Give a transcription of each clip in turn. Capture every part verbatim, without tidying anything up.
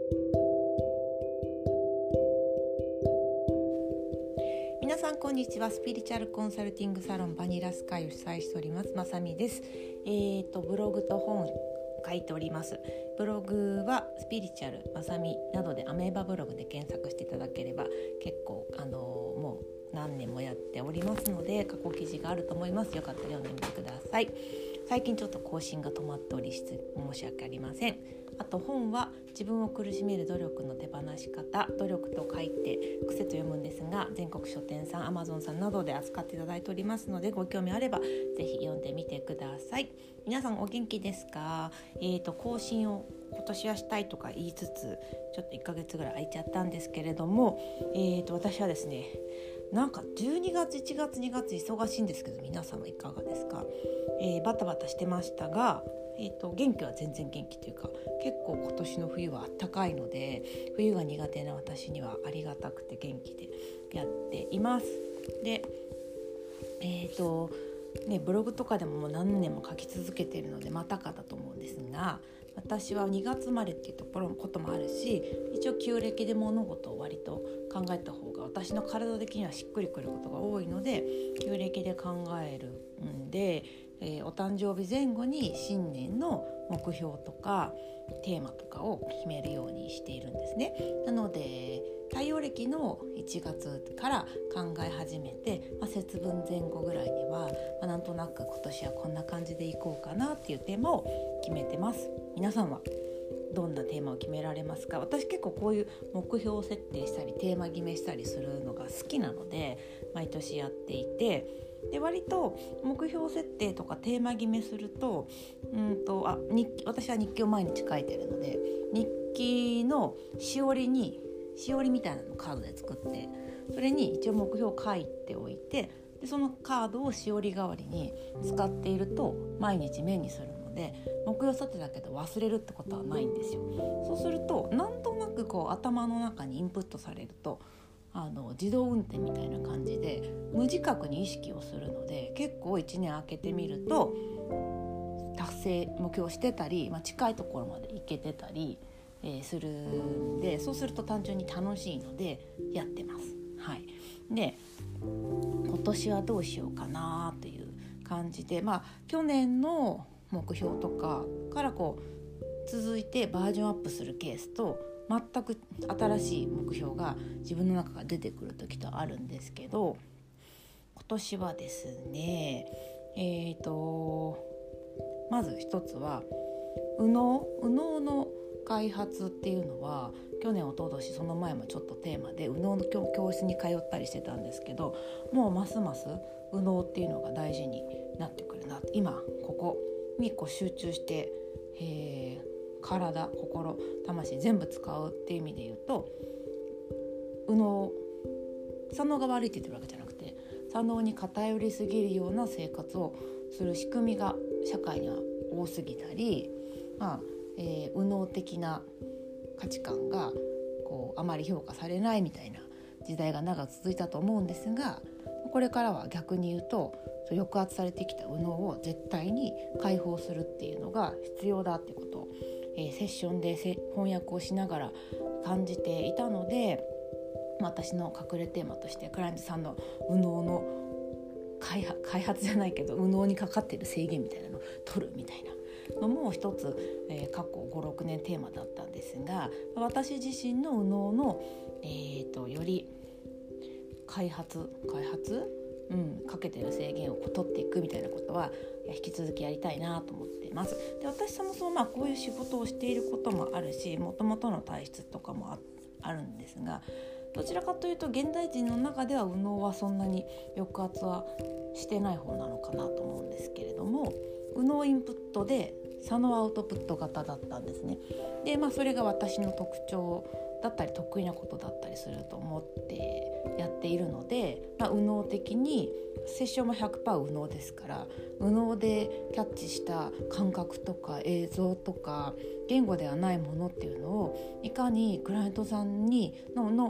皆さんこんにちは。スピリチュアルコンサルティングサロンバニラスカイを主催しておりますまさみです。えーとブログと本書いております。ブログはスピリチュアルまさみなどでアメーバブログで検索していただければ結構あのもう何年もやっておりますので過去記事があると思います。よかったら読んでみてください。最近ちょっと更新が止まっており申し訳ありません。あと本は自分を苦しめる努力の手放し方、努力と書いて癖と読むんですが、全国書店さん、アマゾンさんなどで扱っていただいておりますので、ご興味あればぜひ読んでみてください。皆さんお元気ですか？えーと更新を今年はしたいとか言いつつちょっといっかげつぐらい空いちゃったんですけれども、えーと私はですね、なんかじゅうにがついちがつにがつ忙しいんですけど、皆さんはいかがですか？えー、バタバタしてましたが、えーと元気は全然元気というか、結構今年の冬は暖かいので、冬が苦手な私にはありがたくて元気でやっています。で、えーとね、ブログとかでももう何年も書き続けているのでまたかだと思うんですが、私はにがつ生まれっていうところこともあるし、一応旧暦で物事を割と考えた方が私の体的にはしっくりくることが多いので、旧暦で考えるんで、えー、お誕生日前後に新年の目標とかテーマとかを決めるようにしているんですね。なので太陽暦のいちがつから考え始めて、まあ、節分前後ぐらいには、まあ、なんとなく今年はこんな感じでいこうかなっていうテーマを決めてます。皆さんはどんなテーマを決められますか？私結構こういう目標設定したりテーマ決めしたりするのが好きなので毎年やっていて、で割と目標設定とかテーマ決めすると、うんとあ日記、私は日記を毎日書いてるので、日記のしおりにしおりみたいなのをカードで作って、それに一応目標を書いておいて、でそのカードをしおり代わりに使っていると毎日目にするので、目標立てだけど忘れるってことはないんですよ。そうするとなんとなくこう頭の中にインプットされると、あの自動運転みたいな感じで無自覚に意識をするので、結構いちねん空けてみると達成目標してたり、まあ、近いところまで行けてたり、えー、するんで、そうすると単純に楽しいのでやってます。はい。で今年はどうしようかなという感じで、まあ去年の目標とかからこう続いてバージョンアップするケースと、全く新しい目標が自分の中から出てくる時とあるんですけど、今年はですね、えーとまず一つは右脳右脳の開発っていうのは、去年一昨年その前もちょっとテーマで右脳の 教, 教室に通ったりしてたんですけど、もうますます右脳っていうのが大事になってくるな、今ここにこう集中して、えー体、心、魂全部使うっていう意味で言うと、右脳、左脳が悪いって言ってるわけじゃなくて、左脳に偏りすぎるような生活をする仕組みが社会には多すぎたり、まあえー、右脳的な価値観がこうあまり評価されないみたいな時代が長く続いたと思うんですが、これからは逆に言うと、抑圧されてきた右脳を絶対に解放するっていうのが必要だっていうことを、えー、セッションで翻訳をしながら感じていたので、私の隠れテーマとしてクライアントさんの右脳の開発、開発じゃないけど右脳にかかっている制限みたいなのを取るみたいなのも一つ、えー、過去ご、ろくねんテーマだったんですが、私自身の右脳の、えーと、より開発開発うん、かけてる制限をこう取っていくみたいなことは引き続きやりたいなと思っています。で、私そもそもまあこういう仕事をしていることもあるし、もともとの体質とかも あ, あるんですが、どちらかというと現代人の中では右脳はそんなに抑圧はしてない方なのかなと思うんですけれども、右脳インプットで左脳アウトプット型だったんですね。で、まあ、それが私の特徴だったり得意なことだったりすると思ってやっているので、まあ、右脳的にセッションも ひゃくパーセント 右脳ですから、右脳でキャッチした感覚とか映像とか言語ではないものっていうのをいかにクライアントさんに の, の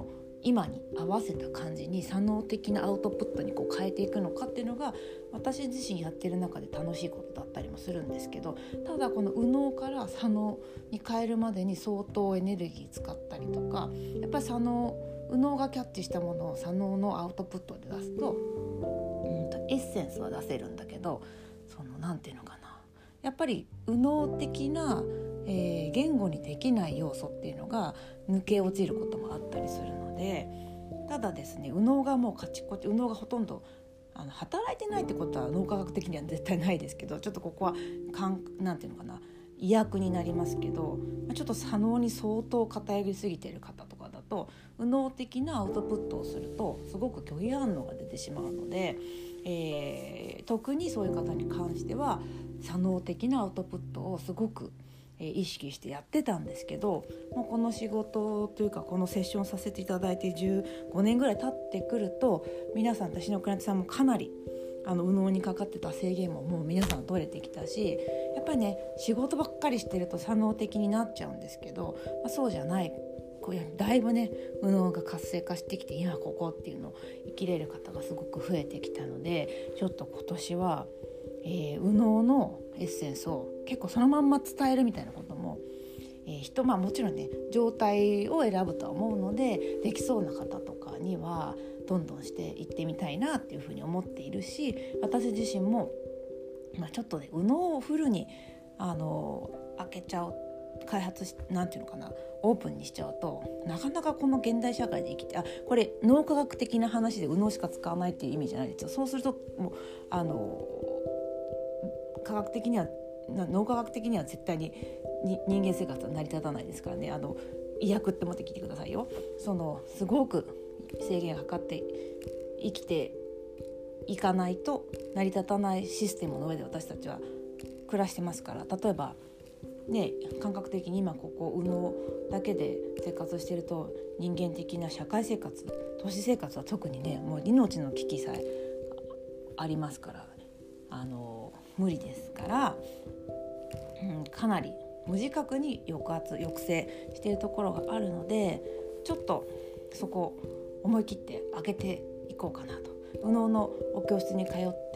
今に合わせた感じに左脳的なアウトプットにこう変えていくのかっていうのが私自身やってる中で楽しいことだったりもするんですけど、ただこの右脳から左脳に変えるまでに相当エネルギー使ったりとか、やっぱり左脳右脳がキャッチしたものを左脳のアウトプットで出すと、うんとエッセンスは出せるんだけど、そのなんていうのかな、やっぱり右脳的な、えー、言語にできない要素っていうのが抜け落ちることもあったりするので、ただですね、右脳がもうカチコチ、右脳がほとんどあの働いてないってことは脳科学的には絶対ないですけど、ちょっとここはかんなんていうのかな、意訳になりますけど、ちょっと左脳に相当偏りすぎている方とかだと右脳的なアウトプットをするとすごく拒否反応が出てしまうので、えー、特にそういう方に関しては左脳的なアウトプットをすごく意識してやってたんですけど、もうこの仕事というかこのセッションさせていただいてじゅうごねんぐらい経ってくると、皆さん、私のクライアントさんもかなりあの右脳にかかってた制限ももう皆さん取れてきたし、やっぱりね、仕事ばっかりしてると左脳的になっちゃうんですけど、まあ、そうじゃない、こうだいぶね右脳が活性化してきて、今ここっていうのを生きれる方がすごく増えてきたので、ちょっと今年は、えー、右脳のエッセンスを結構そのまんま伝えるみたいなことも、えー、人まあもちろんね状態を選ぶとは思うので、できそうな方とかにはどんどんしていってみたいなっていうふうに思っているし、私自身も、まあ、ちょっとね右脳をフルにあの開けちゃう、開発しなんていうのかな、オープンにしちゃうとなかなかこの現代社会で生きて、あこれ脳科学的な話で右脳しか使わないっていう意味じゃないですよ。そうするともうあの科学的には脳科学的には絶対にに人間生活は成り立たないですからね。あの医薬って持ってきてくださいよ。そのすごく制限をかかって生きていかないと成り立たないシステムの上で私たちは暮らしてますから、例えばね、感覚的に今ここ右脳だけで生活していると、人間的な社会生活、都市生活は特にね、もう命の危機さえありますから、あの無理ですから、うん、かなり無自覚に抑圧抑制しているところがあるので、ちょっとそこ思い切って上げていこうかなと。右脳のお教室に通って、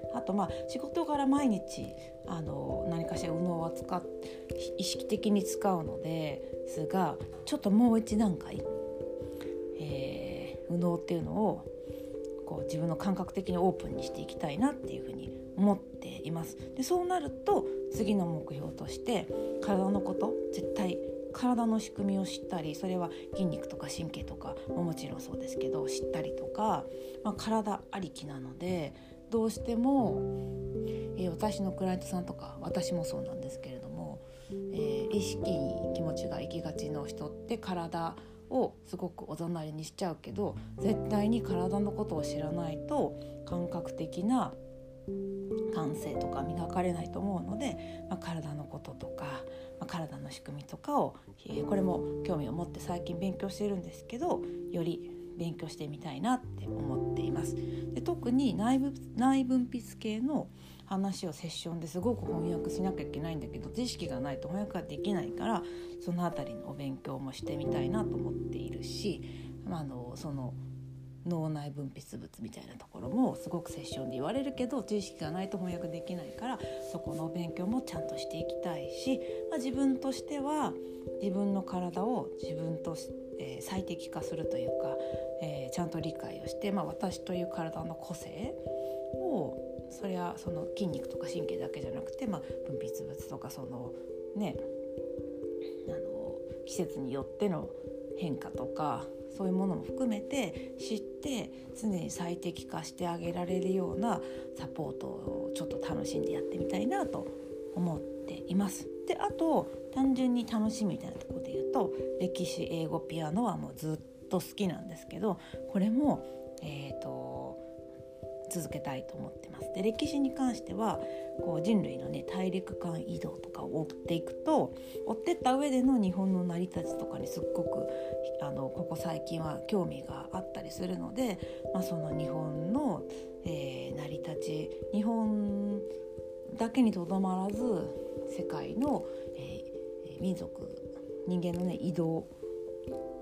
あとまあ仕事柄毎日あの何かしら右脳は使っ意識的に使うのですが、ちょっともう一段階、えー、右脳っていうのをこう自分の感覚的にオープンにしていきたいなっていうふうに思っています。でそうなると次の目標として体のこと、絶対体の仕組みを知ったり、それは筋肉とか神経とかももちろんそうですけど知ったりとか、まあ、体ありきなので、どうしても、えー、私のクライアントさんとか私もそうなんですけれども、えー、意識に気持ちが行きがちの人って体をすごくおざなりにしちゃうけど、絶対に体のことを知らないと感覚的な感性とか磨かれないと思うので、まあ、体のこととか、まあ、体の仕組みとかを、えー、これも興味を持って最近勉強しているんですけど、より勉強してみたいなって思っています。で特に内部、内分泌系の話をセッションですごく翻訳しなきゃいけないんだけど、知識がないと翻訳ができないから、そのあたりのお勉強もしてみたいなと思っているし、まあ、あのその脳内分泌物みたいなところもすごくセッションで言われるけど、知識がないと翻訳できないから、そこのお勉強もちゃんとしていきたいし、まあ、自分としては自分の体を自分とし、えー、最適化するというか、えー、ちゃんと理解をして、まあ、私という体の個性を、それはその筋肉とか神経だけじゃなくて、まあ、分泌物とかそのね、あの季節によっての変化とか、そういうものも含めて知って常に最適化してあげられるようなサポートをちょっと楽しんでやってみたいなと思っています。であと単純に楽しみみたいなところで言うと、歴史、英語、ピアノはもうずっと好きなんですけど、これも、えーと続けたいと思ってます。で歴史に関してはこう人類の、ね、大陸間移動とかを追っていくと、追ってった上での日本の成り立ちとかにすっごくあのここ最近は興味があったりするので、まあ、その日本の、えー、成り立ち、日本だけにとどまらず世界の、えー、民族人間の、ね、移動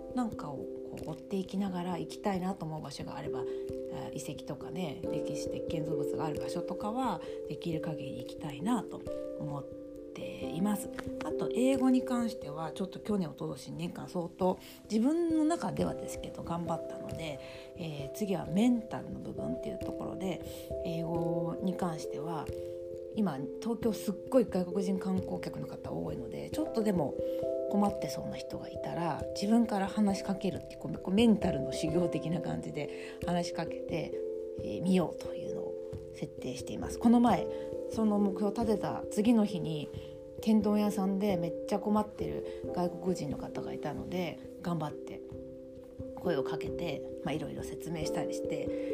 なんかをこう追っていきながら行きたいなと思う場所があれば、遺跡とかね歴史的建造物がある場所とかはできる限り行きたいなと思っています。あと英語に関してはちょっと去年おととし年間相当自分の中ではですけど頑張ったので、えー、次はメンタルの部分っていうところで英語に関しては今東京すっごい外国人観光客の方多いので、ちょっとでも困ってそうな人がいたら自分から話しかけるっていうこうメンタルの修行的な感じで話しかけてみ、えー、ようというのを設定しています。この前その目標を立てた次の日に天丼屋さんでめっちゃ困ってる外国人の方がいたので頑張って声をかけていろいろ説明したりして、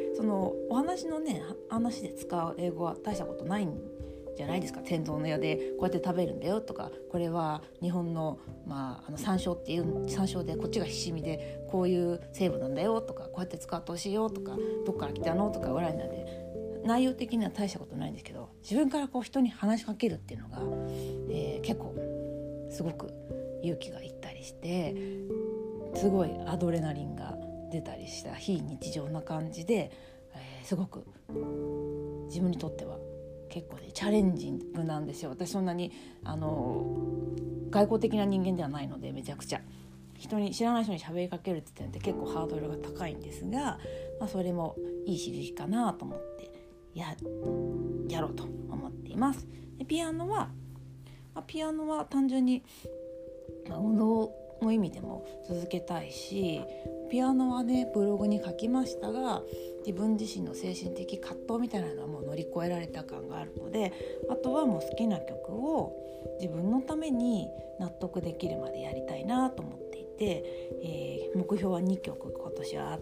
そのお話のね話で使う英語は大したことないんじゃないですか。天丼の屋でこうやって食べるんだよとか、これは日本の、まあ、あの山椒っていう山椒でこっちが七味でこういう成分なんだよとか、こうやって使ってほしいよとか、どっから来たのとかぐらいなんで内容的には大したことないんですけど、自分からこう人に話しかけるっていうのが、えー、結構すごく勇気がいったりして、すごいアドレナリンが出たりした非日常な感じで、えー、すごく自分にとっては結構ねチャレンジングなんですよ。私そんなにあの外交的な人間ではないので、めちゃくちゃ人に知らない人に喋りかけるって言って結構ハードルが高いんですが、まあ、それもいい刺激かなと思ってや, やろうと思っています。でピアノは、まあ、ピアノは単純に、まあ、運動の意味でも続けたいし、ピアノはねブログに書きましたが、自分自身の精神的葛藤みたいなのはもう乗り越えられた感があるので、あとはもう好きな曲を自分のために納得できるまでやりたいなと思っていて、えー、目標はにきょく今年はあって、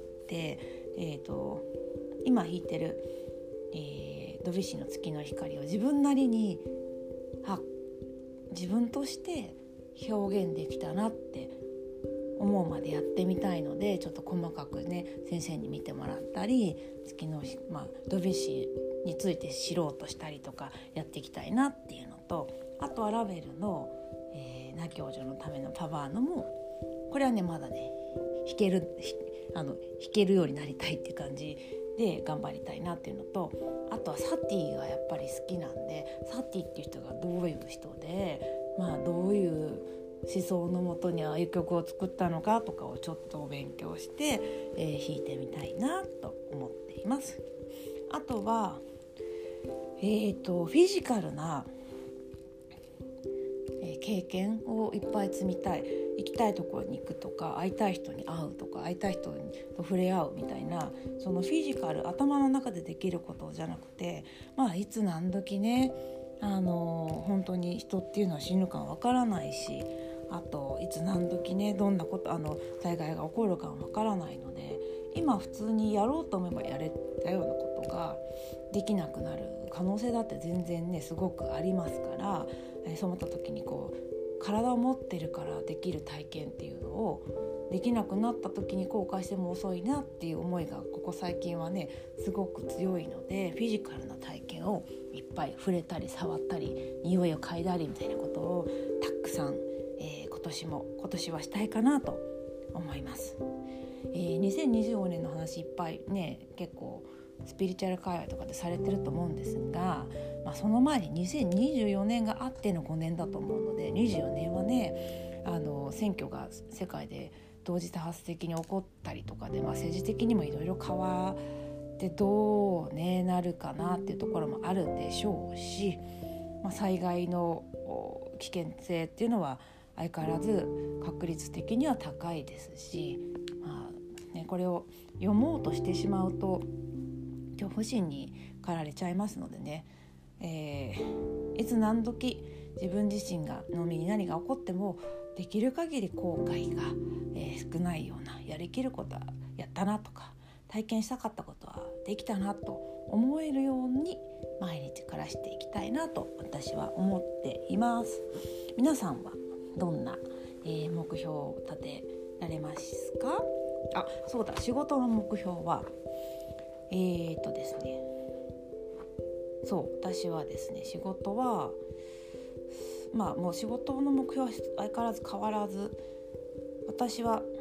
えーと、今弾いてる、えー、ドビュッシーの月の光を自分なりにあ自分として表現できたなって思うまでやってみたいので、ちょっと細かくね先生に見てもらったり、月の、まあ、ドビュッシーについて知ろうとしたりとかやっていきたいなっていうのと、あとはラベルの、えー、ナ教授のためのパワーのも、これはねまだね弾けるあの弾けるようになりたいっていう感じで頑張りたいなっていうのと、あとはサティがやっぱり好きなんで、サティっていう人がどういう人で、まあどういう思想のもとにああいう曲を作ったのかとかをちょっと勉強して、えー、弾いてみたいなと思っています。あとは、えーと、フィジカルな、えー、経験をいっぱい積みたい。行きたいところに行くとか、会いたい人に会うとか、会いたい人と触れ合うみたいな、そのフィジカル、頭の中でできることじゃなくて、まあいつ何時ねあの本当に人っていうのは死ぬかわからないし、あといつ何時ねどんなことあの災害が起こるかわからないので、今普通にやろうと思えばやれたようなことができなくなる可能性だって全然ねすごくありますから、えー、そう思った時にこう体を持ってるからできる体験っていうのをできなくなった時に後悔しても遅いなっていう思いがここ最近はねすごく強いので、フィジカルな体験をいっぱい触れたり触ったり匂いを嗅いだりみたいなことをたくさん、えー、今年も今年はしたいかなと思います。えー、にせんにじゅうごねんの話いっぱいね結構スピリチュアル界隈とかでされてると思うんですが、まあ、その前ににせんにじゅうよねんがあってのごねんだと思うので、にじゅうよねんはねあの選挙が世界で同時多発的に起こったりとかで、まあ、政治的にもいろいろ変わってどう、ね、なるかなっていうところもあるでしょうし、まあ、災害の危険性っていうのは相変わらず確率的には高いですし、まあね、これを読もうとしてしまうと恐怖心に駆られちゃいますのでね、えー、いつ何時自分自身がの身に何が起こってもできる限り後悔が、えー、少ないような、やりきることはやったなとか体験したかったことはできたなと思えるように毎日暮らしていきたいなと私は思っています。皆さんはどんな、えー、目標を立てられますか？あ、そうだ、仕事の目標はえーとですねそう私はですね仕事はまあもう仕事の目標は相変わらず変わらず、私は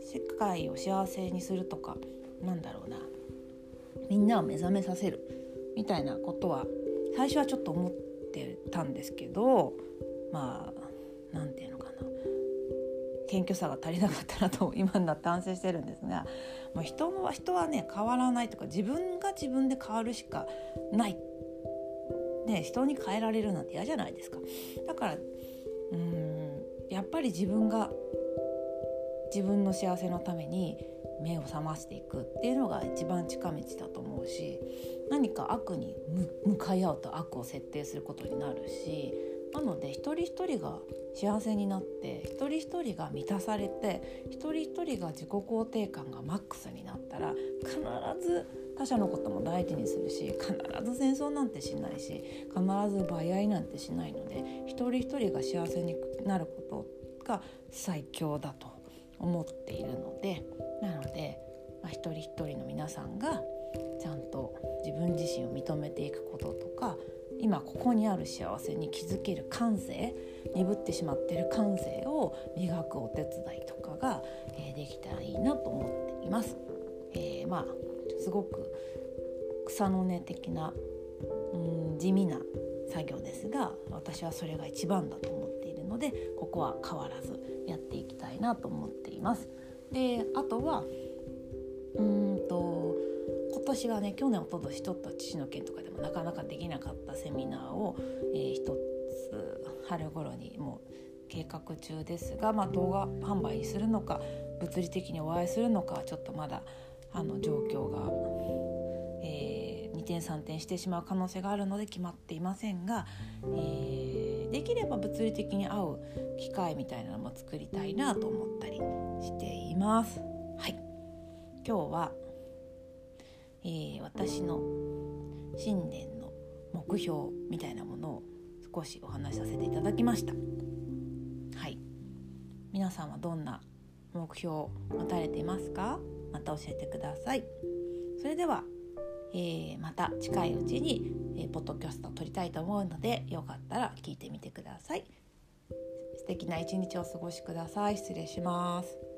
世界を幸せにするとか、なんだろうな、みんなを目覚めさせるみたいなことは最初はちょっと思ってたんですけど、まあなんていうのかな、謙虚さが足りなかったなと今になって反省してるんですが、まあ、人は人はね変わらないとか、自分が自分で変わるしかない、ね、人に変えられるなんて嫌じゃないですか。だからうーんやっぱり自分が自分の幸せのために目を覚ましていくっていうのが一番近道だと思うし、何か悪に向かい合うと悪を設定することになるし、なので一人一人が幸せになって、一人一人が満たされて、一人一人が自己肯定感がマックスになったら、必ず他者のことも大事にするし、必ず戦争なんてしないし、必ず奪い合いなんてしないので、一人一人が幸せになることが最強だと思っているので、なので、まあ、一人一人の皆さんがちゃんと自分自身を認めていくこととか、今ここにある幸せに気づける感性、鈍ってしまっている感性を磨くお手伝いとかが、えー、できたらいいなと思っています。えー、まあすごく草の根的なうん地味な作業ですが、私はそれが一番だと思っているので、ここは変わらずやっていきたいなと思っています。で、あとはうーんと今年はね、去年一昨年ちょっと父の県とかでもなかなかできなかったセミナーを、えー、一つ春頃にもう計画中ですが、まあ、動画販売にするのか物理的にお会いするのかちょっとまだあの状況が、えー、二転三転してしまう可能性があるので決まっていませんが、えー、できれば物理的に会う機会みたいなのも作りたいなと思ったりしています。はい、今日はえー、私の新年の目標みたいなものを少しお話しさせていただきました。はい、皆さんはどんな目標を持たれていますか？また教えてください。それでは、えー、また近いうちに、えー、ポッドキャストを撮りたいと思うので、よかったら聞いてみてください。素敵な一日をお過ごしください。失礼します。